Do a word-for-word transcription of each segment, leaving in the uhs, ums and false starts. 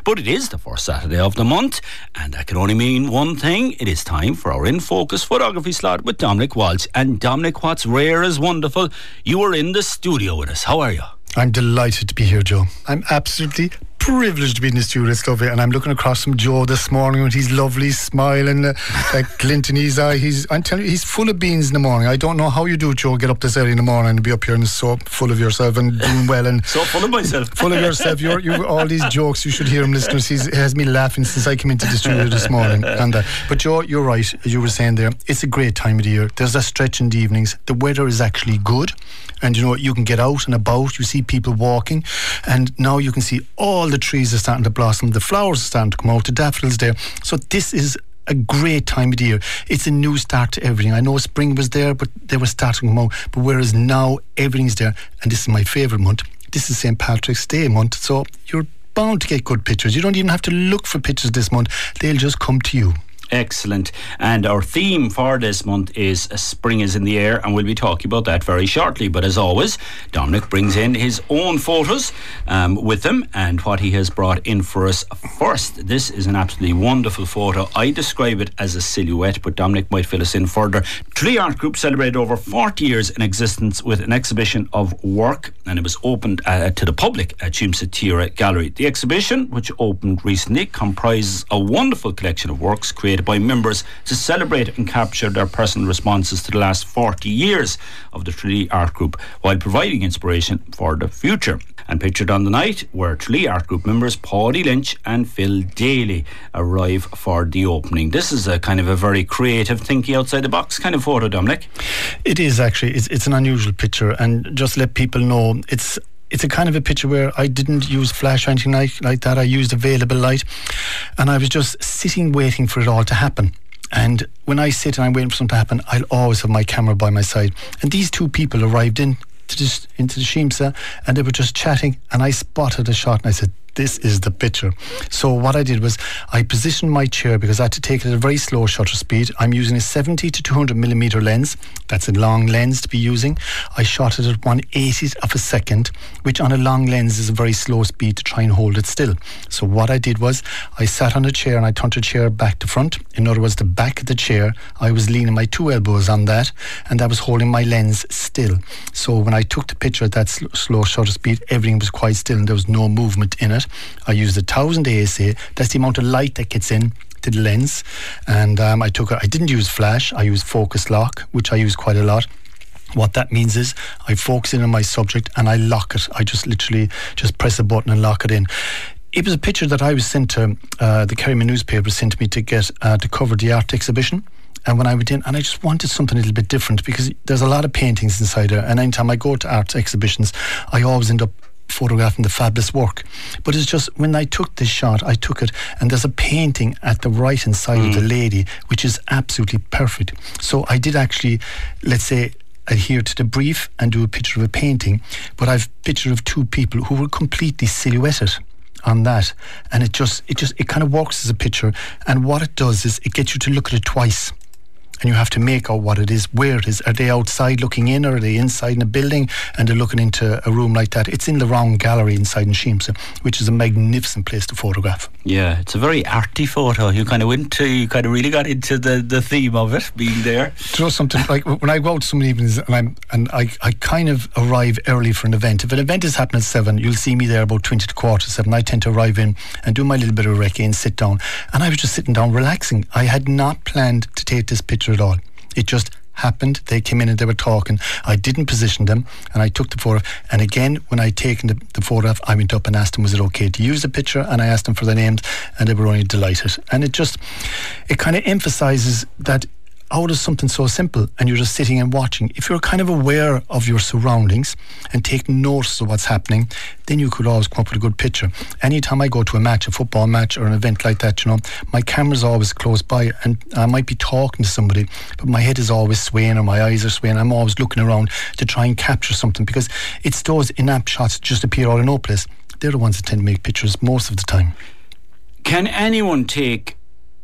But it is the first Saturday of the month, and that can only mean one thing. It is time for our In Focus photography slot with Dominic Walsh. And Dominic, what's rare is wonderful. You are in the studio with us. How are you? I'm delighted to be here, Joe. I'm absolutely privileged to be in the studio. It's lovely. And I'm looking across from Joe this morning with his lovely smile and uh, a glint in his eye. He's, I'm telling you, he's full of beans in the morning. I don't know how you do it, Joe, get up this early in the morning and be up here and so full of yourself and doing well. And so full of myself. Full of yourself. You're, you're all these jokes. You should hear him, listeners. He's, he has me laughing since I came into the studio this morning. And uh, But Joe, you're right, as you were saying there. It's a great time of the year. There's a stretch in the evenings. The weather is actually good. And you know, you can get out and about. You see people walking. And now you can see all the trees are starting to blossom. The flowers are starting to come out. The daffodils there. So this is a great time of the year. It's a new start to everything. I know spring was there, but they were starting to come out. But whereas now everything's there, and this is my favourite month. This is Saint Patrick's Day month. So you're bound to get good pictures. You don't even have to look for pictures this month. They'll just come to you. Excellent. And our theme for this month is Spring is in the Air, and we'll be talking about that very shortly. But as always, Dominic brings in his own photos um, with him and what he has brought in for us. First, this is an absolutely wonderful photo. I describe it as a silhouette, but Dominic might fill us in further. Tralee Art Group celebrated over forty years in existence with an exhibition of work, and it was opened uh, to the public at Shimsa Tira Gallery. The exhibition, which opened recently, comprises a wonderful collection of works created by members to celebrate and capture their personal responses to the last forty years of the Tralee Art Group, while providing inspiration for the future. And pictured on the night were Tralee Art Group members Paudie Lynch and Phil Daly arrive for the opening. This is a kind of a very creative, thinking outside the box kind of photo, Dominic. It is actually. It's, it's an unusual picture, and just let people know it's It's a kind of a picture where I didn't use flash or anything like, like that. I used available light, and I was just sitting waiting for it all to happen. And when I sit and I'm waiting for something to happen, I'll always have my camera by my side. And these two people arrived in to this, into the Shimsa, and they were just chatting, and I spotted a shot and I said, this is the picture. So what I did was I positioned my chair, because I had to take it at a very slow shutter speed. I'm using a seventy to two hundred millimeter lens. That's a long lens to be using. I shot it at one eightieth of a second, which on a long lens is a very slow speed to try and hold it still. So what I did was I sat on a chair and I turned the chair back to front. In other words, the back of the chair, I was leaning my two elbows on that, and I was holding my lens still. So when I took the picture at that sl- slow shutter speed, everything was quite still and there was no movement in it. I used a thousand A S A. That's the amount of light that gets in to the lens. And um, I took. A, I didn't use flash. I used focus lock, which I use quite a lot. What that means is I focus in on my subject and I lock it. I just literally just press a button and lock it in. It was a picture that I was sent to, uh, the Kerryman newspaper sent to me to get uh, to cover the art exhibition. And when I went in, and I just wanted something a little bit different, because there's a lot of paintings inside there. And anytime I go to art exhibitions, I always end up photographing the fabulous work. But it's just, when I took this shot, I took it, and there's a painting at the right hand side mm. of the lady, which is absolutely perfect. So I did actually, let's say, adhere to the brief and do a picture of a painting, but I've a picture of two people who were completely silhouetted on that, and it just it just it kind of works as a picture. And what it does is it gets you to look at it twice, and you have to make out what it is, where it is. Are they outside looking in, or are they inside in a building and they're looking into a room like that? It's in the Round Gallery inside in Shimsa, which is a magnificent place to photograph. Yeah, it's a very arty photo. You kind of went to, you kind of really got into the, the theme of it, being there. Do you know something, like when I go out some evenings and I'm and I, I kind of arrive early for an event. If an event is happening at seven, you'll see me there about twenty to quarter to seven. I tend to arrive in and do my little bit of recce and sit down. And I was just sitting down relaxing. I had not planned to take this picture at all. It just happened. They came in and they were talking. I didn't position them, and I took the photograph. And again, when I taken the, the photograph, I went up and asked them, was it okay to use the picture? And I asked them for their names, and they were only delighted. And it just, it kind of emphasises that out of something so simple, and you're just sitting and watching, if you're kind of aware of your surroundings and taking notice of what's happening, then you could always come up with a good picture. Anytime I go to a match, a football match or an event like that, you know, my camera's always close by, and I might be talking to somebody, but my head is always swaying or my eyes are swaying. I'm always looking around to try and capture something, because it's those in-app shots that just appear out of no place. They're the ones that tend to make pictures most of the time. Can anyone take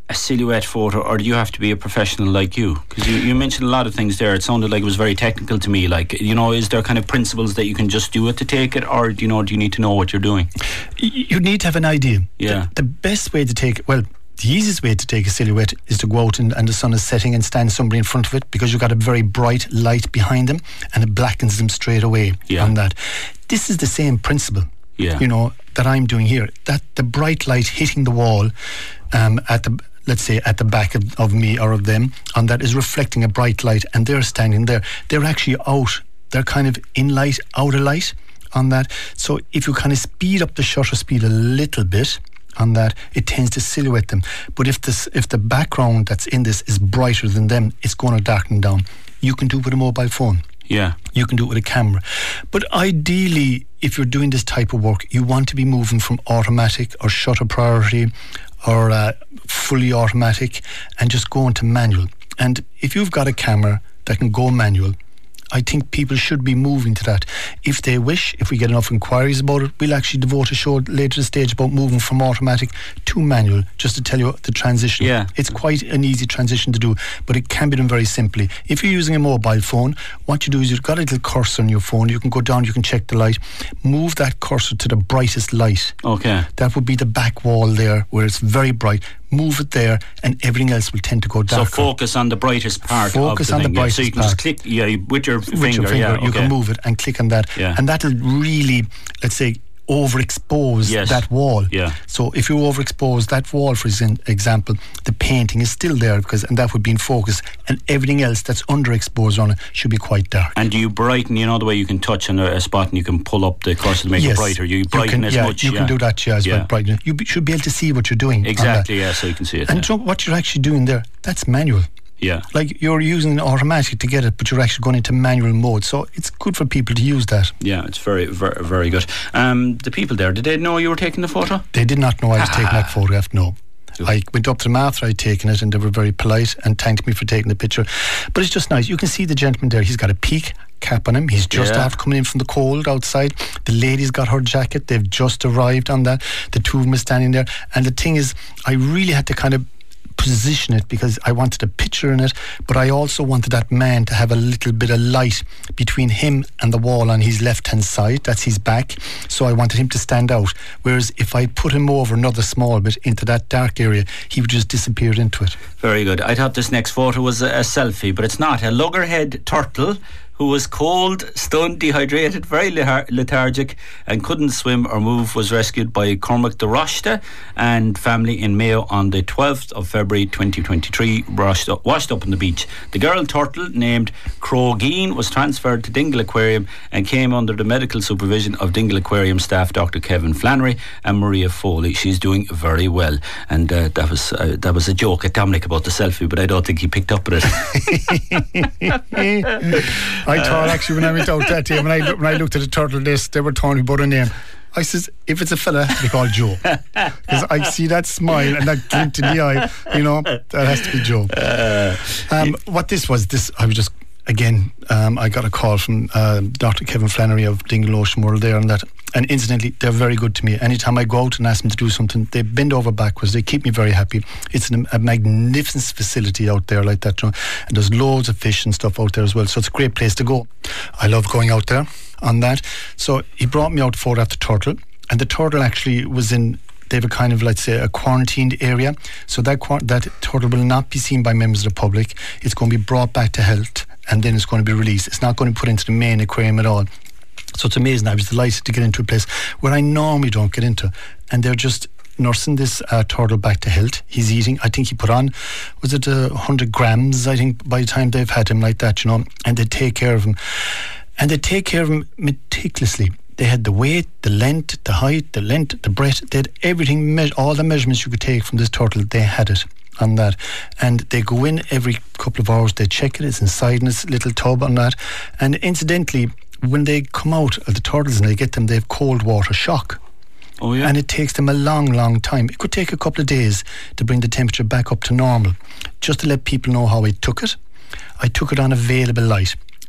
a silhouette photo, or do you have to be a professional like you? Because you, you mentioned a lot of things there. It sounded like it was very technical to me. Like, you know, is there kind of principles that you can just do it to take it, or do you know, do you need to know what you're doing? You need to have an idea. Yeah. The, the best way to take, well, the easiest way to take a silhouette is to go out and, and the sun is setting and stand somebody in front of it, because you've got a very bright light behind them and it blackens them straight away yeah. on that. This is the same principle, yeah. you know, that I'm doing here. That the bright light hitting the wall um, at the, let's say, at the back of, of me or of them, and that is reflecting a bright light, and they're standing there. They're actually out. They're kind of in light, out of light on that. So if you kind of speed up the shutter speed a little bit on that, it tends to silhouette them. But if this, if the background that's in this is brighter than them, it's going to darken down. You can do it with a mobile phone. Yeah. You can do it with a camera. But ideally, if you're doing this type of work, you want to be moving from automatic or shutter priority or uh, fully automatic and just go into manual. And if you've got a camera that can go manual, I think people should be moving to that. If they wish, if we get enough inquiries about it, we'll actually devote a show later to the stage about moving from automatic to manual, just to tell you the transition. Yeah. It's quite an easy transition to do, but it can be done very simply. If you're using a mobile phone, what you do is you've got a little cursor on your phone. You can go down, you can check the light. Move that cursor to the brightest light. Okay. That would be the back wall there, where it's very bright. Move it there, and everything else will tend to go darker. So focus on the brightest part. Focus of the on thing, the brightest yeah. So you can part. just click, yeah, with your with finger. your finger, yeah, you okay. can move it and click on that, yeah. and that'll really, let's say, overexpose yes. that wall. Yeah. So if you overexpose that wall, for example, the painting is still there, because and that would be in focus, and everything else that's underexposed on it should be quite dark. And do you brighten, you know, the way you can touch on a, a spot and you can pull up the cursor to make yes. it brighter? You brighten you can, as yeah, much. You yeah. can do that, yeah, as yeah. well. Brighten. You be, should be able to see what you're doing. Exactly, yeah, so you can see it. And yeah. so what you're actually doing there, that's manual. Yeah. Like you're using automatic to get it, but you're actually going into manual mode. So it's good for people to use that. Yeah, it's very, very, very good. Um, the people there, did they know you were taking the photo? They did not know I was taking that photograph, no. I went up to them after I'd taken it, and they were very polite and thanked me for taking the picture. But it's just nice. You can see the gentleman there. He's got a peak cap on him. He's just yeah. after coming in from the cold outside. The lady's got her jacket. They've just arrived on that. The two of them are standing there. And the thing is, I really had to kind of position it, because I wanted a picture in it, but I also wanted that man to have a little bit of light between him and the wall on his left hand side. That's his back. So I wanted him to stand out, whereas if I put him over another small bit into that dark area, he would just disappear into it. Very good. I thought this next photo was a, a selfie, but it's not. A loggerhead turtle who was cold, stunned, dehydrated, very lethargic and couldn't swim or move was rescued by Cormac de Rochta and family in Mayo on the twelfth of February twenty twenty-three, washed up, washed up on the beach. The girl turtle, named Crogeen, was transferred to Dingle Aquarium and came under the medical supervision of Dingle Aquarium staff Doctor Kevin Flannery and Maria Foley. She's doing very well, and uh, that was uh, that was a joke at Dominic about the selfie, but I don't think he picked up with it. I thought actually when I went out that day, when I, when I looked at the turtle list, they were telling me about a name. I says, if it's a fella, they call Joe. Because I see that smile and that glint in the eye, you know, that has to be Joe. Um, what this was, this I was just, again, um, I got a call from uh, Doctor Kevin Flannery of Dingle Ocean World there, and that. And incidentally, they're very good to me. Anytime I go out and ask them to do something, they bend over backwards. They keep me very happy. It's an, a magnificent facility out there like that, you know? And there's loads of fish and stuff out there as well. So it's a great place to go. I love going out there on that. So he brought me out to photograph the turtle, and the turtle actually was in. They have a kind of, let's say, a quarantined area. So that that turtle will not be seen by members of the public. It's going to be brought back to health, and then it's going to be released. It's not going to be put into the main aquarium at all. So it's amazing. I was delighted to get into a place where I normally don't get into, and they're just nursing this uh, turtle back to health. He's eating. I think he put on, was it uh, one hundred grams, I think, by the time they've had him like that, you know, and they take care of him. And they take care of him meticulously. They had the weight, the length, the height, the length, the breadth. They had everything, me- all the measurements you could take from this turtle, they had it on that. And they go in every couple of hours, they check it, it's inside in this little tub on that. And incidentally, when they come out of the turtles and they get them, they have cold water shock. Oh, yeah. And it takes them a long, long time. It could take a couple of days to bring the temperature back up to normal. Just to let people know how I took it, I took it on available light.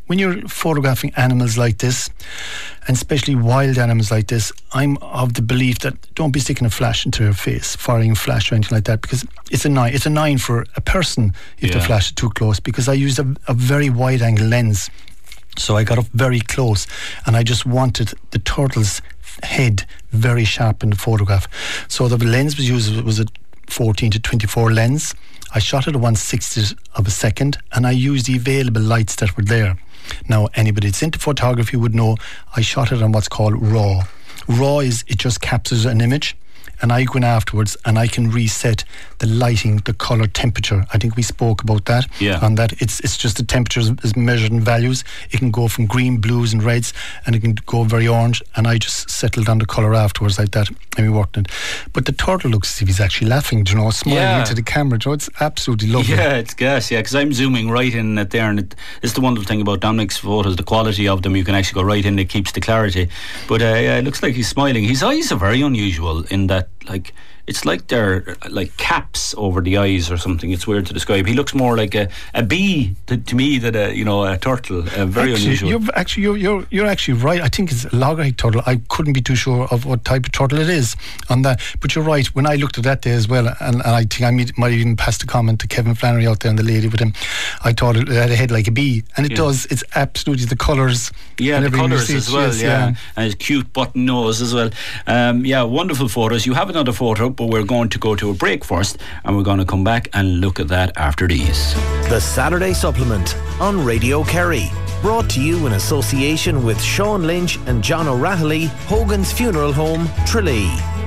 when you're photographing animals like this, and especially wild animals like this, I'm of the belief that don't be sticking a flash into their face, firing a flash or anything like that, because it's annoying. It's annoying for a person if yeah. the flash is too close, because I used a, a very wide angle lens. So I got up very close, and I just wanted the turtle's head very sharp in the photograph. So the lens was used was a fourteen to twenty-four lens. I shot it at one sixtieth of a second, and I used the available lights that were there. Now, anybody that's into photography would know I shot it on what's called RAW. RAW is, it just captures an image, and I go in afterwards and I can reset the lighting, the colour, temperature. I think we spoke about that. Yeah. On that, it's it's just the temperature is, is measured in values. It can go from green, blues and reds, and it can go very orange, and I just settled on the colour afterwards like that, and we worked it. But the turtle looks as if he's actually laughing, you know, smiling yeah. into the camera. You know, it's absolutely lovely. Yeah, it's gas, yeah, because I'm zooming right in at there, and it, it's the wonderful thing about Dominic's photos, the quality of them. You can actually go right in, it keeps the clarity. But uh, yeah, it looks like he's smiling. His eyes are very unusual in that, like, it's like they're like caps over the eyes or something. It's weird to describe. He looks more like a, a bee to, to me than a, you know, a turtle. Uh, very actually, unusual. You're actually you're, you're you're actually right. I think it's a loggerhead turtle. I couldn't be too sure of what type of turtle it is on that. But you're right. When I looked at that day as well, and, and I think I might, might even passed a comment to Kevin Flannery out there and the lady with him. I thought it had a head like a bee, and it yeah. does. It's absolutely the colours. Yeah, the colours as well. Yes, yeah. yeah, and his cute button nose as well. Um, yeah, wonderful photos. You have another photo, but we're going to go to a break first, and we're going to come back and look at that after these. The Saturday Supplement on Radio Kerry, brought to you in association with Sean Lynch and John O'Rahilly, Hogan's Funeral Home, Tralee.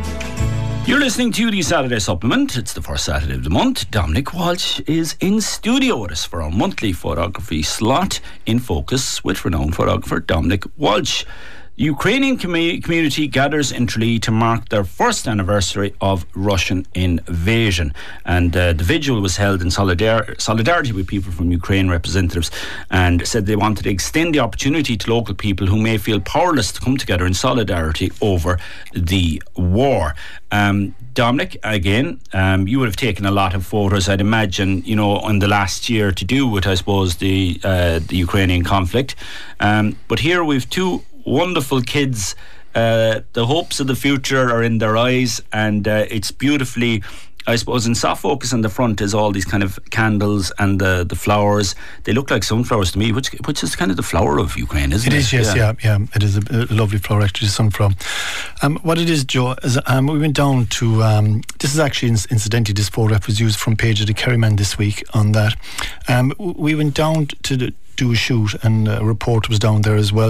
You're listening to the Saturday Supplement. It's the first Saturday of the month. Dominic Walsh is in studio with us for our monthly photography slot in focus with renowned photographer Dominic Walsh. The Ukrainian com- community gathers in Tralee to mark their first anniversary of Russian invasion, and uh, the vigil was held in solidar- solidarity with people from Ukraine representatives, and said they wanted to extend the opportunity to local people who may feel powerless to come together in solidarity over the war. Um, Dominic, again, um, you would have taken a lot of photos, I'd imagine, you know, in the last year to do with, I suppose, the uh, the Ukrainian conflict. Um, but here we've two wonderful kids. Uh, the hopes of the future are in their eyes, and uh, it's beautifully, I suppose, in soft focus in the front is all these kind of candles and the the flowers. They look like sunflowers to me, which which is kind of the flower of Ukraine, isn't it? It is, yes, yeah, yeah. yeah. It is a, a lovely flower, actually, sunflower. Um, what it is, Joe, is um, we went down to, um, this is actually, incidentally, this photograph was used from page of the Kerryman this week on that. Um, we went down to the do a shoot, and a reporter was down there as well,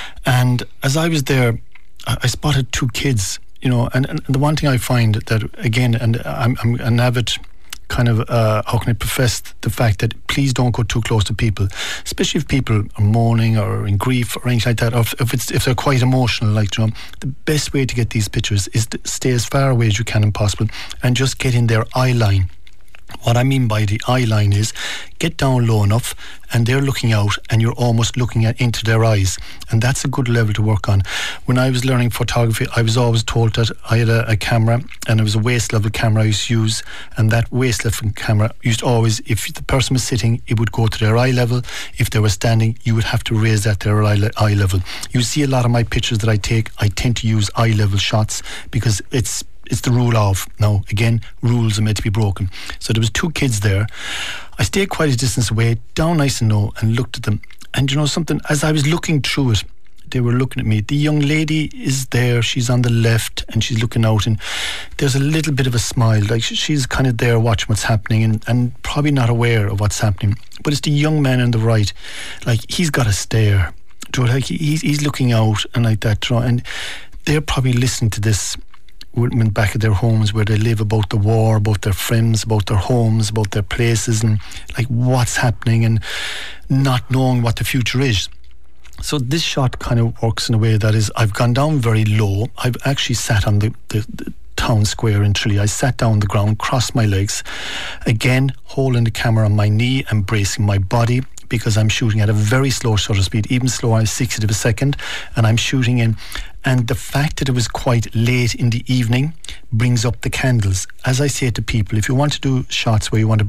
and as I was there I, I spotted two kids, you know, and, and the one thing I find that, again, and I'm, I'm an avid kind of uh, how can I profess the fact that please don't go too close to people, especially if people are mourning or in grief or anything like that, or if, if it's if they're quite emotional, like, you know, the best way to get these pictures is to stay as far away as you can and possible, and just get in their eye line. What I mean by the eye line is get down low enough and they're looking out and you're almost looking at into their eyes, and that's a good level to work on. When I was learning photography, I was always told that I had a, a camera, and it was a waist level camera I used to use, and that waist level camera used to always, if the person was sitting, it would go to their eye level. If they were standing, you would have to raise that to their eye, le- eye level. You see a lot of my pictures that I take, I tend to use eye level shots because it's It's the rule of. Now, again, rules are meant to be broken. So there was two kids there. I stayed quite a distance away, down nice and low, and looked at them. And you know something? As I was looking through it, they were looking at me. The young lady is there. She's on the left, and she's looking out, and there's a little bit of a smile. Like, she's kind of there watching what's happening, and, and probably not aware of what's happening. But it's the young man on the right. Like, he's got a stare. Like, he's, he's looking out and like that. And they're probably listening to this women back at their homes where they live, about the war, about their friends, about their homes, about their places, and like what's happening, and not knowing what the future is. So this shot kind of works in a way that is, I've gone down very low. I've actually sat on the, the, the town square in Tralee. I sat down on the ground, crossed my legs, again holding the camera on my knee and bracing my body, because I'm shooting at a very slow shutter speed, even slower, sixtieth of a second, and I'm shooting in. And the fact that it was quite late in the evening brings up the candles. As I say to people, if you want to do shots where you want to bring up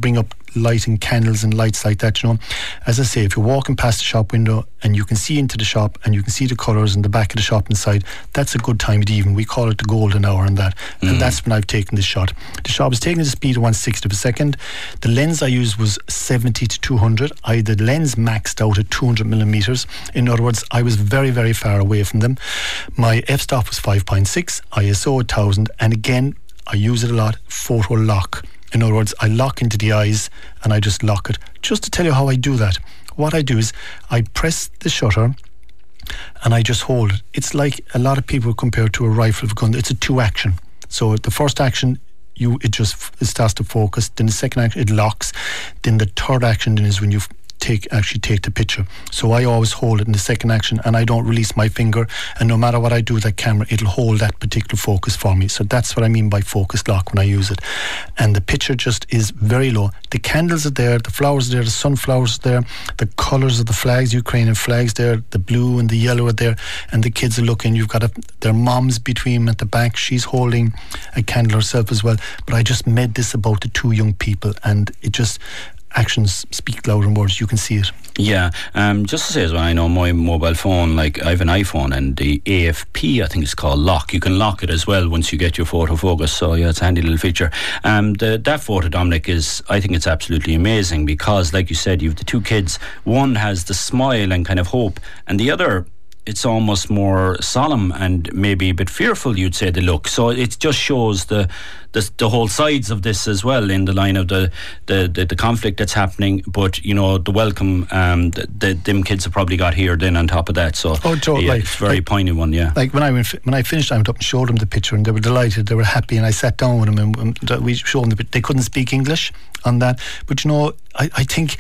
lighting candles and lights like that, you know. As I say, if you're walking past the shop window and you can see into the shop and you can see the colours in the back of the shop inside, that's a good time of the evening. We call it the golden hour and that. Mm. And that's when I've taken this shot. The shot was taken at a speed of one sixtieth of a second. The lens I used was seventy to two hundred. I had the lens maxed out at two hundred millimetres. In other words, I was very, very far away from them. My f-stop was five point six, I S O one thousand, and again, I use it a lot, photo lock. In other words, I lock into the eyes and I just lock it. Just to tell you how I do that, what I do is I press the shutter and I just hold it. It's like a lot of people compare to a rifle of a gun. It's a two action. So the first action, you it just it starts to focus. Then the second action, it locks. Then the third action then is when you take actually take the picture. So I always hold it in the second action and I don't release my finger, and no matter what I do with that camera, it'll hold that particular focus for me. So that's what I mean by focus lock when I use it. And the picture just is very low. The candles are there, the flowers are there, the sunflowers are there, the colours of the flags, Ukrainian flags there, the blue and the yellow are there, and the kids are looking. You've got a, their moms between them at the back. She's holding a candle herself as well. But I just made this about the two young people, and it just actions speak louder than words. You can see it. Yeah, um, just to say as well, I know my mobile phone, like I have an iPhone, and the A F P, I think it's called lock. You can lock it as well once you get your photo focus. So yeah, it's a handy little feature. Um, the, that photo, Dominic, is, I think it's absolutely amazing because, like you said, you've the two kids. One has the smile and kind of hope, and the other, it's almost more solemn and maybe a bit fearful, you'd say, the look. So it just shows the the, the whole sides of this as well, in the line of the the, the, the conflict that's happening, but you know, the welcome um, the, the them kids have probably got here then on top of that. So oh, totally. Yeah, it's a very like, poignant one. Yeah, like when I went, when I finished, I went up and showed them the picture, and they were delighted, they were happy, and I sat down with them and, and we showed them the picture. They couldn't speak English on that, but you know, I, I think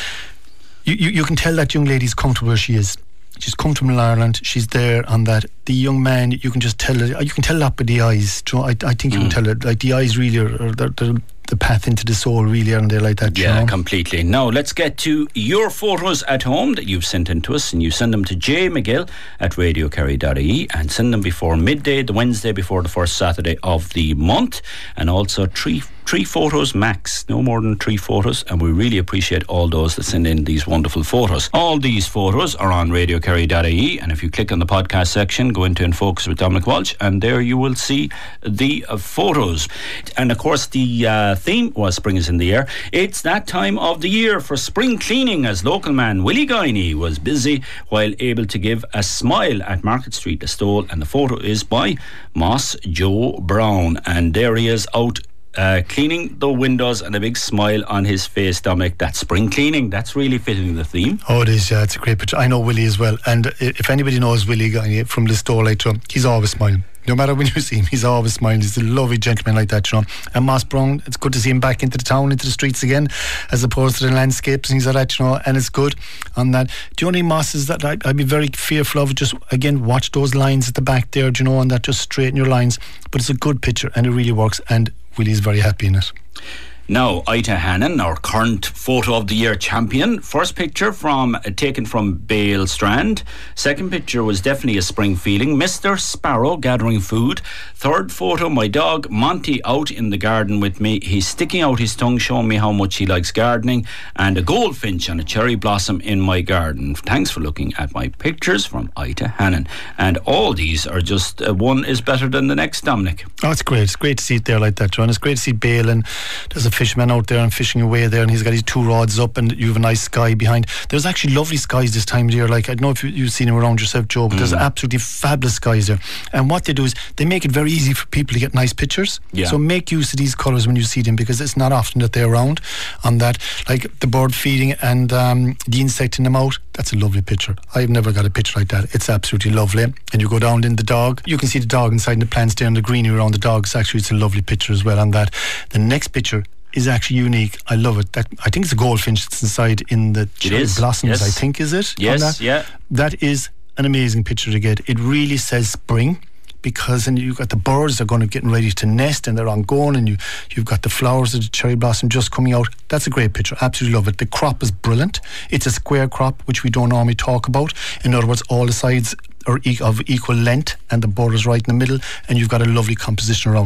you, you, you can tell that young lady's comfortable where she is. She's come from Ireland. She's there on that. The young man, you can just tell it. You can tell that by the eyes. You know, I, I think you mm. can tell it. Like the eyes really are, are they're, they're the path into the soul, really, aren't they? Like that. Yeah, you know? Completely. Now let's get to your photos at home that you've sent in to us, and you send them to j mcgill at radio kerry dot I E, and send them before midday, the Wednesday before the first Saturday of the month, and also three. Three photos max, no more than three photos, and we really appreciate all those that send in these wonderful photos. All these photos are on radio kerry dot I E, and if you click on the podcast section, go into In Focus with Dominic Walsh, and there you will see the uh, photos. And of course, the uh, theme was Spring is in the Air. It's that time of the year for spring cleaning, as local man Willie Guiney was busy while able to give a smile at Market Street, Listowel, and the photo is by Moss Joe Brown, and there he is out Uh, cleaning the windows and a big smile on his face, Dominic. That's spring cleaning. That's really fitting the theme. Oh, it is, yeah. It's a great picture. I know Willie as well, and if anybody knows Willie from Listowel, like, he's always smiling. No matter when you see him, he's always smiling. He's a lovely gentleman like that, you know. And Moss Brown, it's good to see him back into the town, into the streets again, as opposed to the landscapes and things like that, you know. And it's good on that. The only Moss is that I, I'd be very fearful of, just again, watch those lines at the back there, you know, and that just straighten your lines. But it's a good picture and it really works, and Willie's very happy in it. Now, Ita Hannon, our current Photo of the Year champion. First picture from uh, taken from Bale Strand. Second picture was definitely a spring feeling. Mister Sparrow gathering food. Third photo, my dog Monty out in the garden with me. He's sticking out his tongue, showing me how much he likes gardening. And a goldfinch and a cherry blossom in my garden. Thanks for looking at my pictures, from Ita Hannon. And all these are just, uh, one is better than the next, Dominic. Oh, it's great. It's great to see it there like that, John. It's great to see Bale, and there's a fisherman out there and fishing away there, and he's got his two rods up, and you have a nice sky behind. There's actually lovely skies this time of year. Like, I don't know if you, you've seen them around yourself, Joe, but mm. there's absolutely fabulous skies there. And what they do is they make it very easy for people to get nice pictures. Yeah. So make use of these colours when you see them, because it's not often that they're around on that. Like the bird feeding and um, the insect in the mouth. That's a lovely picture. I've never got a picture like that. It's absolutely lovely. And you go down in the dog, you can see the dog inside, and the plants there and the greenery around the dogs. Actually, it's a lovely picture as well on that. The next picture is actually unique. I love it. That, I think it's a goldfinch that's inside in the cherry blossoms, yes. I think, is it? Yes, that? yeah. That is an amazing picture to get. It really says spring, because then you've got the birds, they're going to getting ready to nest, and they're on going, and you, you've got the flowers of the cherry blossom just coming out. That's a great picture. Absolutely love it. The crop is brilliant. It's a square crop, which we don't normally talk about. In other words, all the sides are e- of equal length, and the border's right in the middle, and you've got a lovely composition around it.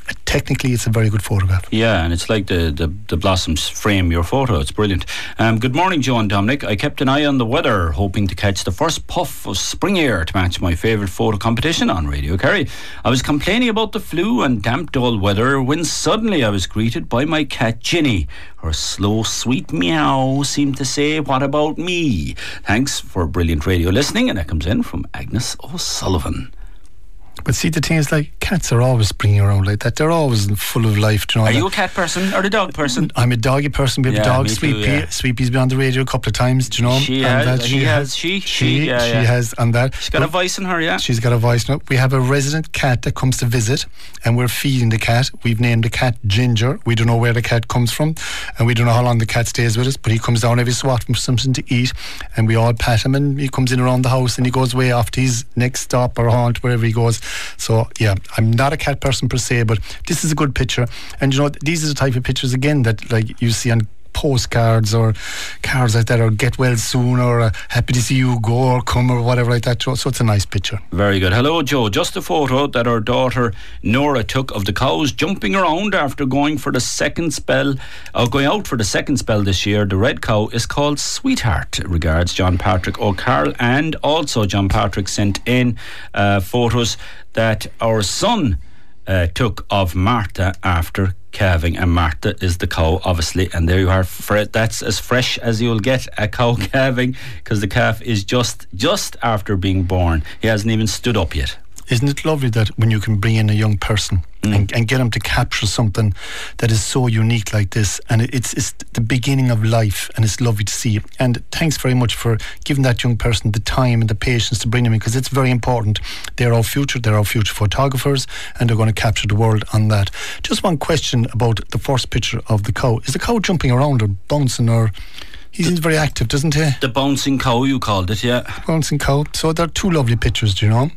technically it's a very good photograph. Yeah, and it's like the, the, the blossoms frame your photo. It's brilliant. Um, good morning, Joe and Dominic. I kept an eye on the weather, hoping to catch the first puff of spring air to match my favourite photo competition on Radio Kerry. I was complaining about the flu and damp dull weather when suddenly I was greeted by my cat Ginny. Her slow, sweet meow seemed to say, what about me? Thanks for brilliant radio listening. And that comes in from Agnes O'Sullivan. But see, the thing is, like, cats are always springing around like that. They're always full of life. Do you know are that? you a cat person or a dog person? I'm a doggy person. We have yeah, a dog, me Sweet too, Pea. yeah. Sweet Pea's been on the radio a couple of times. Do you know? She and has. That She has. She. She. She, yeah, she yeah. has. And that. She's got but a voice in her, yeah. She's got a voice now. We have a resident cat that comes to visit, and we're feeding the cat. We've named the cat Ginger. We don't know where the cat comes from, and we don't know how long the cat stays with us, but he comes down every so often for something to eat, and we all pat him, and he comes in around the house, and he goes way off to his next stop or haunt, wherever he goes. So, yeah, I'm not a cat person per se, but this is a good picture. And you know, these are the type of pictures again that like you see on postcards or cards like that, or get well soon, or uh, happy to see you go or come, or whatever like that. So it's a nice picture. Very good. Hello, Joe. Just a photo that our daughter Nora took of the cows jumping around after going for the second spell, or going out for the second spell this year. The red cow is called Sweetheart. Regards, John Patrick O'Carroll. And also John Patrick sent in uh, photos that our son Uh, took of Martha after calving, and Martha is the cow, obviously, and there you are. Fre- that's as fresh as you'll get a cow calving, because the calf is just just after being born. He hasn't even stood up yet. Isn't it lovely that when you can bring in a young person mm. and, and get them to capture something that is so unique like this, and it's it's the beginning of life, and it's lovely to see. And thanks very much for giving that young person the time and the patience to bring them in, because it's very important. They're our future, they're our future photographers, and they're going to capture the world on that. Just one question about the first picture of the cow. Is the cow jumping around or bouncing, or... He seems very active, doesn't he? The bouncing cow, you called it, yeah. Bouncing cow. So they're two lovely pictures, do you know?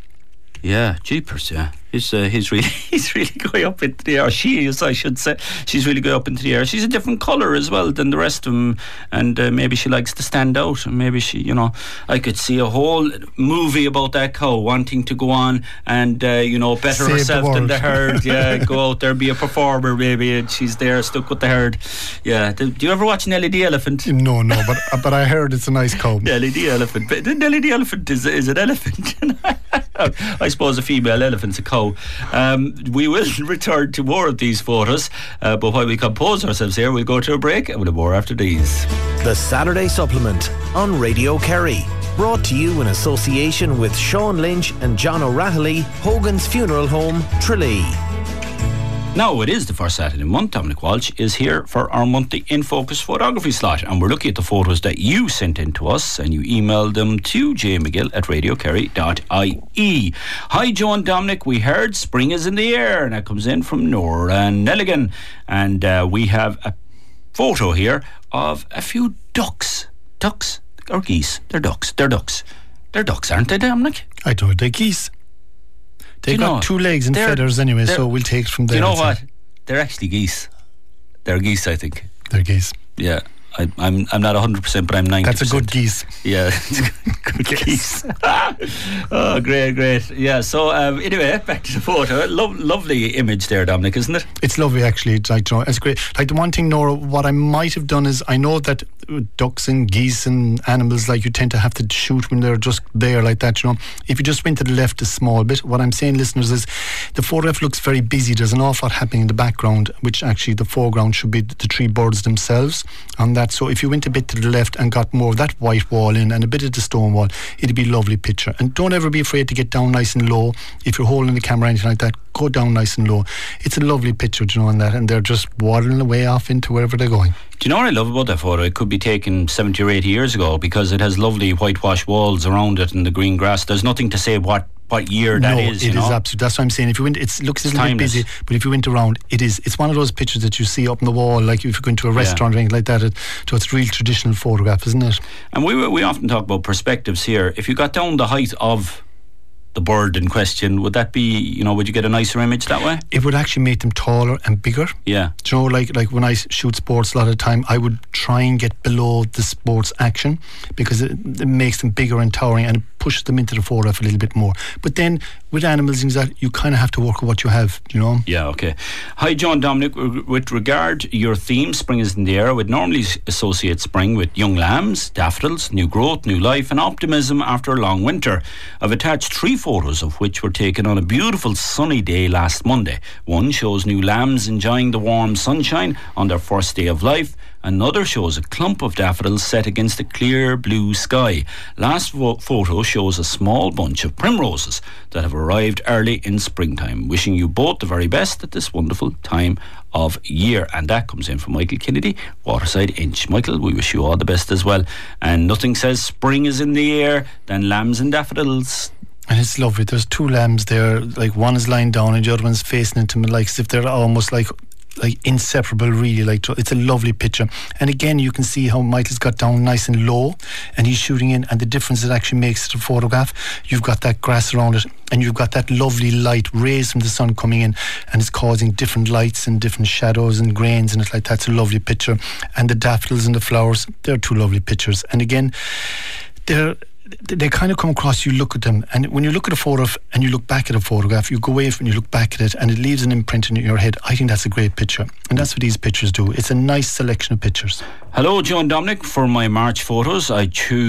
Yeah, jeepers, yeah. He's uh, he's really he's really going up into the air. She is, I should say. She's really going up into the air. She's a different colour as well than the rest of them, and uh, maybe she likes to stand out. And maybe she, you know, I could see a whole movie about that cow wanting to go on and uh, you know, better Save herself the than the herd. Yeah, go out there, be a performer, maybe, and she's there stuck with the herd. Yeah. Do, do you ever watch Nelly the Elephant? No, no, but but I heard it's a nice cow. Nelly the Elephant. But Nelly the Elephant is is an elephant. I suppose a female elephant's a cow. Um, we will return to more of these photos, uh, but while we compose ourselves here, we'll go to a break, and we'll have more after these. The Saturday Supplement on Radio Kerry. Brought to you in association with Sean Lynch and John O'Rahilly, Hogan's Funeral Home, Tralee. Now it is the first Saturday of the month. Dominic Walsh is here for our monthly In Focus photography slot, and we're looking at the photos that you sent in to us, and you emailed them to jmcgill at radiokerry dot I E. Hi Joe and Dominic, we heard spring is in the air, and that comes in from Nora Nelligan, and uh, we have a photo here of a few ducks. Ducks or geese? They're ducks. They're ducks. They're ducks, aren't they, Dominic? I thought they're geese. They've got two legs and feathers anyway, so we'll take it from there. Do you know what? They're actually geese. They're geese, I think. They're geese. Yeah. I, I'm I'm not one hundred percent, but I'm ninety percent. That's a good geese. Yeah, good geese. Oh, great, great. Yeah, so um, anyway, back to the photo. Lo- lovely image there, Dominic, isn't it? It's lovely, actually. It's like, you know, it's great. Like, the one thing, Nora, what I might have done is, I know that ducks and geese and animals, like, you tend to have to shoot when they're just there like that, you know. If you just went to the left a small bit, what I'm saying, listeners, is the photograph looks very busy. There's an awful lot happening in the background, which actually the foreground should be the three birds themselves on that. So if you went a bit to the left and got more of that white wall in and a bit of the stone wall, it'd be a lovely picture. And don't ever be afraid to get down nice and low. If you're holding the camera or anything like that, go down nice and low. It's a lovely picture, you know, on that, and they're just waddling away off into wherever they're going. Do you know what I love about that photo? It could be taken seventy or eighty years ago, because it has lovely whitewash walls around it and the green grass. There's nothing to say what what year that no, is. it you know? is absolutely. That's what I'm saying. If you went, it looks a little bit busy, but if you went around, it is. It's one of those pictures that you see up on the wall, like if you go into a restaurant yeah. or anything like that. It, so it's a real traditional photograph, isn't it? And we we often talk about perspectives here. If you got down the height of the bird in question, would that be, you know, would you get a nicer image that way? It would actually make them taller and bigger. Yeah. Do you know, like like when I shoot sports a lot of the time, I would try and get below the sports action because it, it makes them bigger and towering and it pushes them into the photograph a little bit more. But then with animals and things like that, you kind of have to work with what you have, you know? Yeah, okay. Hi, John Dominic. With regard to your theme, Spring is in the Air, I would normally associate spring with young lambs, daffodils, new growth, new life and optimism after a long winter. I've attached three photos of which were taken on a beautiful sunny day last Monday. One shows new lambs enjoying the warm sunshine on their first day of life. Another shows a clump of daffodils set against a clear blue sky. Last vo- photo shows a small bunch of primroses that have arrived early in springtime. Wishing you both the very best at this wonderful time of year. And that comes in from Michael Kennedy, Waterside Inch. Michael, we wish you all the best as well. And nothing says spring is in the air than lambs and daffodils. And it's lovely. There's two lambs there. Like one is lying down and the other one's facing into me, like as if they're almost like like inseparable, really. Like it's a lovely picture. And again, you can see how Michael's got down nice and low and he's shooting in, and the difference it actually makes to the photograph. You've got that grass around it and you've got that lovely light rays from the sun coming in, and it's causing different lights and different shadows and grains, and it's like that's a lovely picture. And the daffodils and the flowers, they're two lovely pictures. And again, they're they kind of come across, you look at them, and when you look at a photograph and you look back at a photograph, you go away from, you look back at it and it leaves an imprint in your head. I think that's a great picture, and that's what these pictures do. It's a nice selection of pictures. Hello, John Dominic. For my March photos, I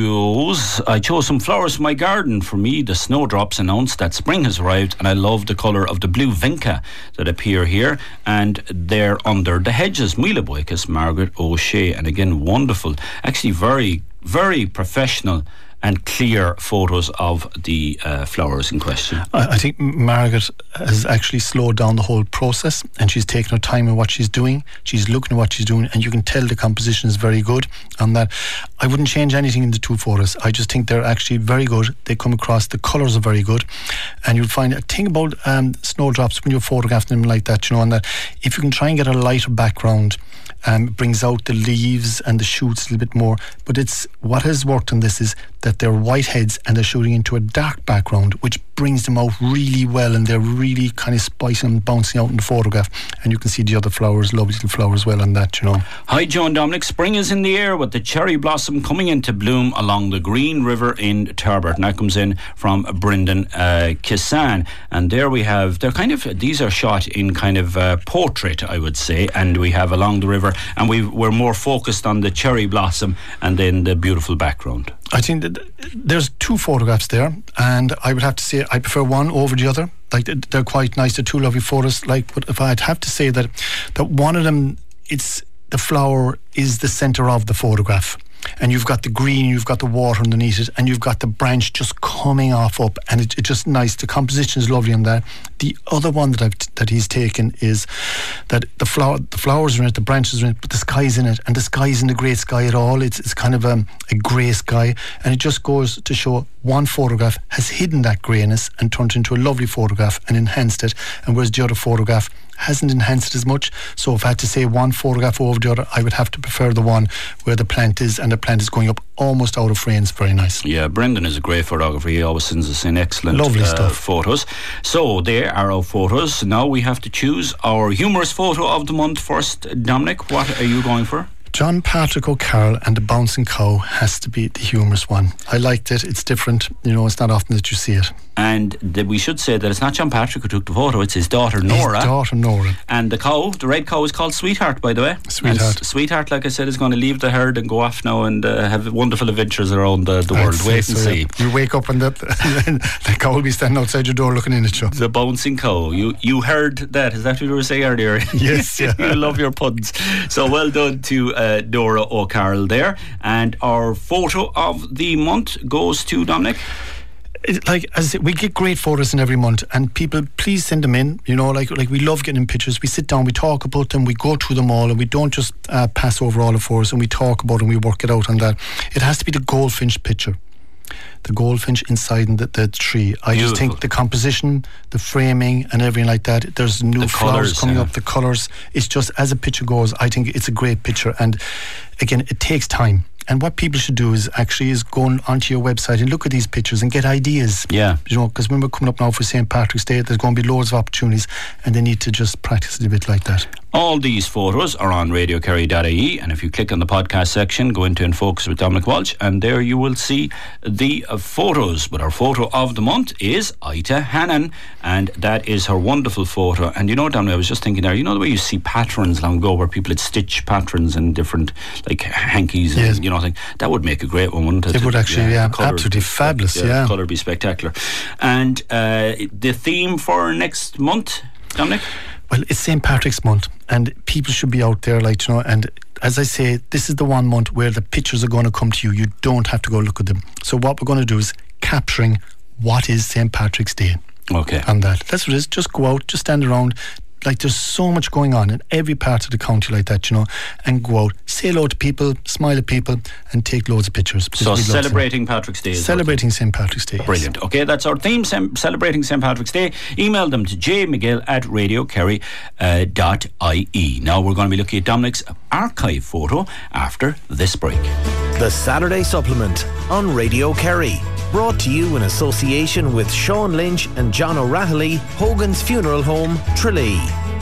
chose I chose some flowers for my garden. For me, the snowdrops announced that spring has arrived, and I love the colour of the blue vinca that appear here, and they're under the hedges. Mila Boykas, Margaret O'Shea. And again, wonderful, actually very, very professional and clear photos of the uh, flowers in question. I, I think Margaret has actually slowed down the whole process, and she's taken her time in what she's doing. She's looking at what she's doing, and you can tell the composition is very good on that. I wouldn't change anything in the two photos. I just think they're actually very good. They come across, the colours are very good, and you'll find a thing about um, snowdrops when you're photographing them like that, you know, and that if you can try and get a lighter background, Um, it brings out the leaves and the shoots a little bit more. But it's what has worked on this is that they're white heads and they're shooting into a dark background, which brings them out really well, and they're really kind of spicing and bouncing out in the photograph. And you can see the other flowers, lovely little flowers well on that, you know. Hi, John Dominic. Spring is in the air with the cherry blossom coming into bloom along the Green River in Tarbert. And that comes in from Brendan uh, Kissan. And there we have, they're kind of, these are shot in kind of uh, portrait, I would say. And we have along the river, and we we're more focused on the cherry blossom and then the beautiful background. I think that there's two photographs there, and I would have to say I prefer one over the other. Like they're quite nice, they're two lovely photos. Like, but if I'd have to say that that one of them, it's the flower is the centre of the photograph, and you've got the green, you've got the water underneath it, and you've got the branch just coming off up, and it, it's just nice. The composition is lovely on that. The other one that I've t- that he's taken is that the flower, the flowers are in it, the branches are in it, but the sky's in it, and the sky isn't a grey sky at all. It's it's kind of a, a grey sky, and it just goes to show one photograph has hidden that greyness and turned it into a lovely photograph and enhanced it, and whereas the other photograph hasn't enhanced it as much. So if I had to say one photograph over the other, I would have to prefer the one where the plant is, and the plant is going up almost out of frame. It's very nice. Yeah, Brendan is a great photographer. He always sends us in excellent lovely uh, stuff. photos. So there are our photos. Now we have to choose our humorous photo of the month first. Dominic, what are you going for? John Patrick O'Carroll and the Bouncing Cow has to be the humorous one. I liked it. It's different. You know, it's not often that you see it. And that we should say that it's not John Patrick who took the photo, it's his daughter Nora. His daughter Nora. And the cow, the red cow, is called Sweetheart, by the way. Sweetheart. And Sweetheart, like I said, is going to leave the herd and go off now and uh, have wonderful adventures around the, the world. Wait so, and see. Yeah. You wake up and that, the cow will be standing outside your door looking in at you. The Bouncing Cow. You you heard that. Is that what you were saying earlier? Yes, yeah. You love your puns. So well done to uh, Nora O'Carroll there. And our photo of the month goes to Dominic. It, like as I say, we get great photos in every month, and people please send them in. You know, like like we love getting in pictures. We sit down, we talk about them, we go through them all, and we don't just uh, pass over all the photos, and we talk about them, we work it out on that. It has to be the goldfinch picture, the goldfinch inside the, the tree. I Beautiful. just think the composition, the framing and everything like that, there's new the flowers colours, coming yeah. up, the colours, it's just as a picture goes, I think it's a great picture. And again, it takes time. And what people should do is actually is go on, onto your website and look at these pictures and get ideas. Yeah. You know, because when we're coming up now for Saint Patrick's Day, there's going to be loads of opportunities, and they need to just practice it a bit like that. All these photos are on radio kerry dot I E, and if you click on the podcast section, go into In Focus with Dominic Walsh, and there you will see the uh, photos. But our photo of the month is Ita Hannon, and that is her wonderful photo. And you know, Dominic, I was just thinking there, you know the way you see patterns long ago where people had stitch patterns and different like hankies, yes. and you know, thing that would make a great one, wouldn't it? It would actually, yeah, yeah colour absolutely fabulous. Yeah, yeah. The colour would be spectacular. And uh, the theme for next month, Dominic? Well, it's Saint Patrick's month, and people should be out there, like, you know, and as I say, this is the one month where the pictures are going to come to you. You don't have to go look at them. So what we're going to do is capturing what is Saint Patrick's Day. Okay. And that. That's what it is. Just go out, just stand around. Like, there's so much going on in every part of the county like that, you know, and go out, say hello to people, smile at people, and take loads of pictures. So celebrating Patrick's Day. Celebrating Saint Patrick's Day. Brilliant. Yes. Okay, that's our theme, celebrating Saint Patrick's Day. Email them to jmcgill at radio kerry dot I E. Now we're going to be looking at Dominic's archive photo after this break. The Saturday Supplement on Radio Kerry. Brought to you in association with Sean Lynch and John O'Rahilly, Hogan's Funeral Home, Tralee.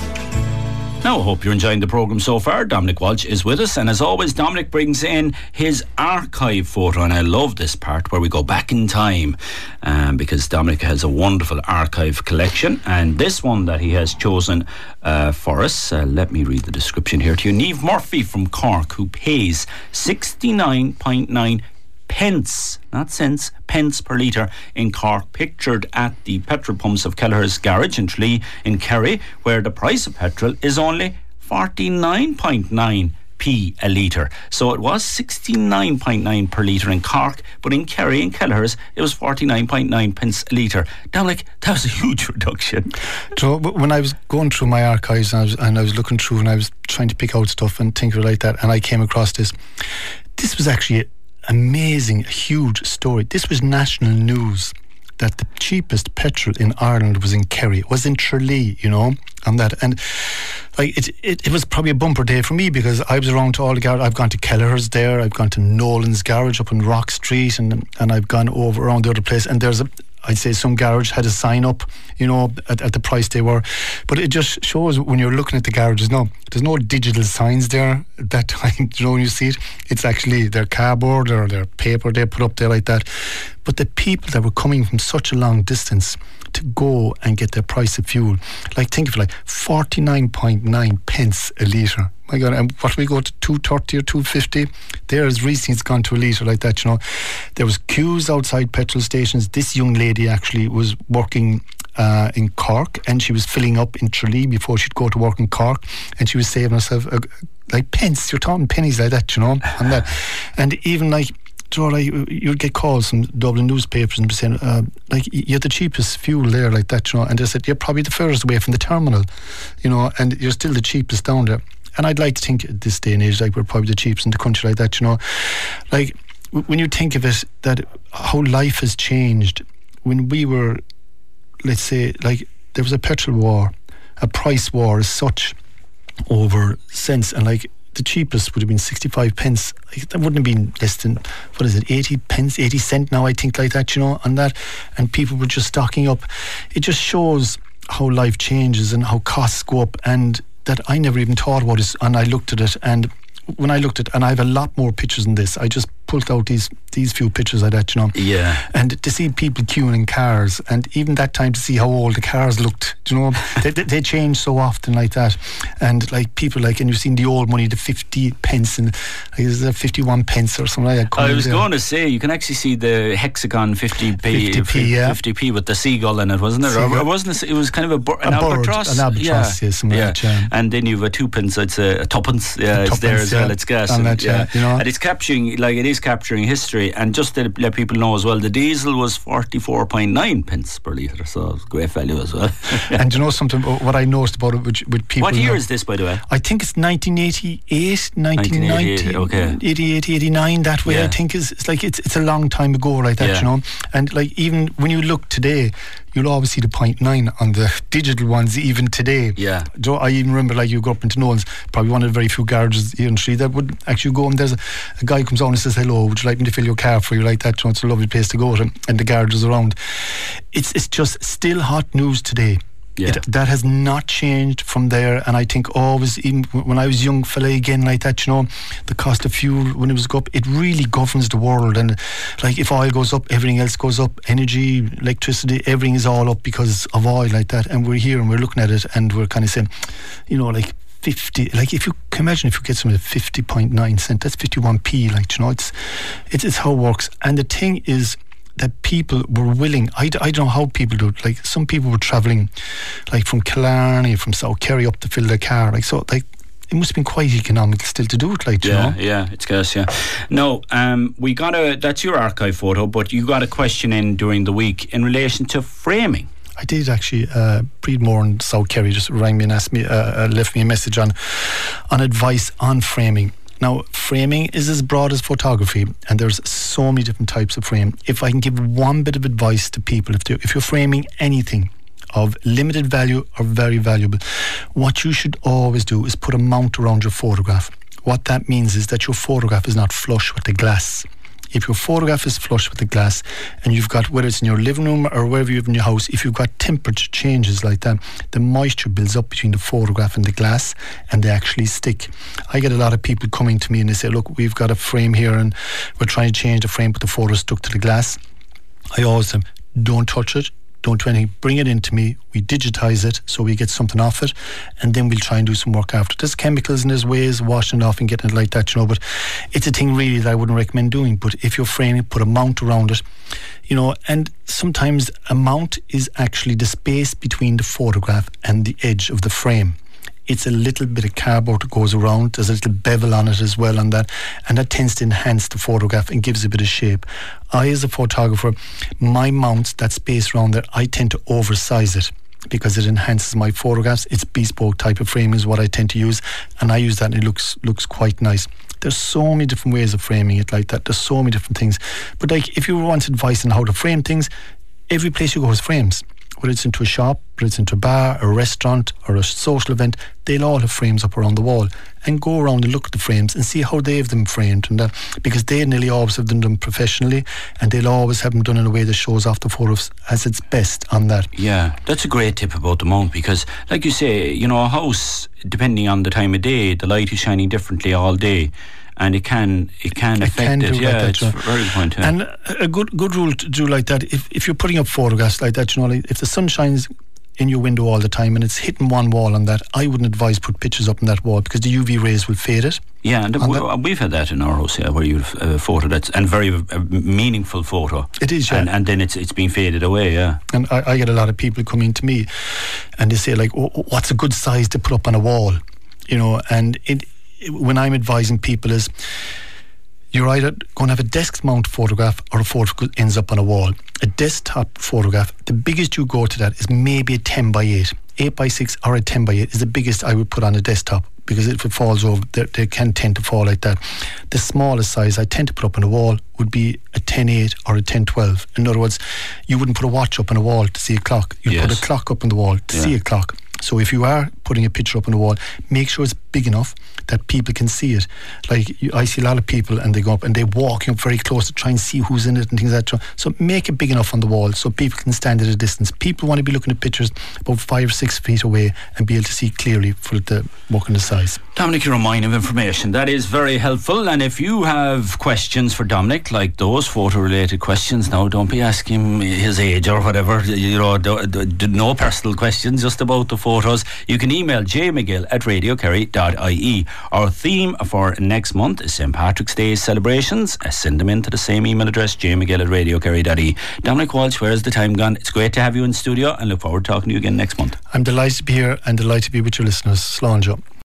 Now, I hope you're enjoying the programme so far. Dominic Walsh is with us, and as always, Dominic brings in his archive photo, and I love this part where we go back in time, um, because Dominic has a wonderful archive collection, and this one that he has chosen uh, for us, uh, let me read the description here to you. Niamh Murphy from Cork, who pays sixty-nine point nine pence, not cents, pence per litre in Cork, pictured at the petrol pumps of Kelleher's Garage in Tralee in Kerry, where the price of petrol is only forty-nine point nine p a litre. So it was sixty-nine point nine per litre in Cork, but in Kerry, in Kelleher's, it was forty-nine point nine pence a litre. Dominic, that was a huge reduction. So when I was going through my archives and I was, and I was looking through and I was trying to pick out stuff and think like that, and I came across this, this was actually a amazing, huge story. This was national news, that the cheapest petrol in Ireland was in Kerry, was in Tralee, you know, and that, and like it, it, it was probably a bumper day for me, because I was around to all the garage. I've gone to Kelleher's there, I've gone to Nolan's Garage up in Rock Street, and and I've gone over around the other place, and there's a, I'd say some garage had a sign up, you know, at, at the price they were. But it just shows when you're looking at the garages, no, there's no digital signs there at that time, you know, when you see it. It's actually their cardboard or their paper they put up there like that. But the people that were coming from such a long distance to go and get their price of fuel, like, think of it, like forty-nine point nine pence a litre. My God, and what we go to two thirty or two fifty, there is recently it's gone to a litre like that, you know. There was queues outside petrol stations. This young lady actually was working uh, in Cork, and she was filling up in Tralee before she'd go to work in Cork, and she was saving herself a, like pence, you're talking pennies like that, you know, and that, and even like, you know, like, you'd get calls from Dublin newspapers and saying, uh, like, you're the cheapest fuel there, like that, you know, and they said, you're probably the furthest away from the terminal, you know, and you're still the cheapest down there. And I'd like to think at this day and age, like, we're probably the cheapest in the country like that, you know. Like, w- when you think of it, that how life has changed, when we were, let's say, like, there was a petrol war, a price war as such over cents, and like, the cheapest would have been sixty-five pence. Like, that wouldn't have been less than, what is it, eighty pence, eighty cent now, I think, like that, you know, on that. And people were just stocking up. It just shows how life changes and how costs go up, and that I never even thought about it, and I looked at it, and when I looked at it, and I have a lot more pictures than this, I just pulled out these these few pictures like that, you know. Yeah. And to see people queuing in cars, and even that time to see how old the cars looked, you know, they, they, they change so often like that. And like people like, and you've seen the old money, the fifty pence, and like, is there fifty-one pence or something like that? I was there. going to say, you can actually see the hexagon fifty p, fifty p, yeah. fifty p with the seagull in it, wasn't it? Or, or wasn't it? It was kind of a, bur- an a bird, albatross. An albatross, yeah. Yes, yeah. Like, yeah. And then you have a twopence, it's a, a tuppence, yeah, a it's tuppence, there as yeah. well, it's gas. And, and, that, yeah, you know. and it's capturing, like, it is capturing history. And just to let people know as well, the diesel was forty-four point nine pence per litre, so it's great value as well. And you know something, what I noticed about it with, with people. What year know, is this, by the way? I think it's nineteen eighty-eight, nineteen ninety, okay. eighty-eight, eighty-nine, that way. Yeah. I think is it's like it's it's a long time ago like that, yeah. you know. And like, even when you look today, you'll always see the point nine on the digital ones even today. Yeah. Do I even remember, like, you go up into Nolan's, probably one of the very few garages here in Street that would actually go, and there's a, a guy comes on and says, hello, would you like me to fill your car for you, like that? You know, it's a lovely place to go to, and the garage is around. It's, it's just still hot news today. Yeah. It, that has not changed from there, and I think always, even when I was young fella again like that, you know, the cost of fuel when it was go up, it really governs the world. And like, if oil goes up, everything else goes up. Energy, electricity, everything is all up because of oil like that. And we're here and we're looking at it and we're kind of saying, you know, like fifty, like if you can imagine if you get something at fifty point nine cent, that's fifty-one p, like, you know, it's, it's it's how it works. And the thing is that people were willing, I, I don't know how people do it, like some people were travelling like from Killarney, from South Kerry up to fill their car, like, so like it must have been quite economical still to do it, like, yeah, you know. Yeah, it's gas, yeah. No, um, we got a, that's your archive photo, but you got a question in during the week in relation to framing. I did actually. uh, Breed Moore in South Kerry just rang me and asked me, uh, uh, left me a message on on advice on framing. Now, framing is as broad as photography, and there's so many different types of frame. If I can give one bit of advice to people, if, if you're framing anything of limited value or very valuable, what you should always do is put a mount around your photograph. What that means is that your photograph is not flush with the glass. If your photograph is flush with the glass and you've got, whether it's in your living room or wherever you have in your house, if you've got temperature changes like that, the moisture builds up between the photograph and the glass and they actually stick. I get a lot of people coming to me and they say, look, we've got a frame here and we're trying to change the frame, but the photo's stuck to the glass. I always tell them, don't touch it. Don't do anything, bring it into me, we digitise it so we get something off it, and then we'll try and do some work after. There's chemicals and there's ways of washing it off and getting it like that, you know, but it's a thing really that I wouldn't recommend doing. But if you're framing, put a mount around it, you know, and sometimes a mount is actually the space between the photograph and the edge of the frame. It's a little bit of cardboard that goes around. There's a little bevel on it as well on that, and that tends to enhance the photograph and gives a bit of shape. I, as a photographer, my mounts, that space around there, I tend to oversize it because it enhances my photographs. It's bespoke type of framing is what I tend to use, and I use that and it looks looks quite nice. There's so many different ways of framing it like that. There's so many different things. But like, if you want advice on how to frame things, every place you go has frames. Whether it's into a shop, whether it's into a bar, a restaurant or a social event, they'll all have frames up around the wall, and go around and look at the frames and see how they have them framed, and that, because they nearly always have done them professionally, and they'll always have them done in a way that shows off the photos as its best on that. Yeah, that's a great tip about the mount, because like you say, you know, a house, depending on the time of day, the light is shining differently all day, and it can it can it affect can it. do Yeah, like that, it's yeah. very good point. Yeah. And a good good rule to do like that, if if you're putting up photographs like that, you know, like if the sun shines in your window all the time and it's hitting one wall on that, I wouldn't advise put pictures up on that wall because the U V rays will fade it. Yeah, and we, we've had that in our house, yeah, where you've a photo that's, and very a meaningful photo. It is, yeah. And, and then it's it's been faded away, yeah. And I, I get a lot of people coming to me and they say, like, oh, what's a good size to put up on a wall? You know, and it, it, when I'm advising people is, you're either going to have a desk mount photograph or a photo ends up on a wall. A desktop photograph, the biggest you go to that is maybe a ten by eight. eight by six or a ten by eight is the biggest I would put on a desktop, because if it falls over, they, they can tend to fall like that. The smallest size I tend to put up on a wall would be a ten eight or a ten twelve. In other words, you wouldn't put a watch up on a wall to see a clock. You'd yes. put a clock up on the wall to yeah. see a clock. So if you are putting a picture up on the wall, make sure it's big enough that people can see it. Like, you, I see a lot of people and they go up and they walk up very close to try and see who's in it and things like that. So make it big enough on the wall so people can stand at a distance. People want to be looking at pictures about five or six feet away and be able to see clearly for the work and the size. Dominic, you're a mine of information. That is very helpful. And if you have questions for Dominic, like those photo-related questions, now don't be asking him his age or whatever. You know, do, do, do, no personal questions, just about the photos. You can email jmcgill at radio kerry dot I E. Our theme for next month is Saint Patrick's Day celebrations. Send them in to the same email address, jmcgill at radio kerry dot I E. Dominic Walsh, where has the time gone? It's great to have you in studio and look forward to talking to you again next month. I'm delighted to be here and delighted to be with your listeners. Slán Joe.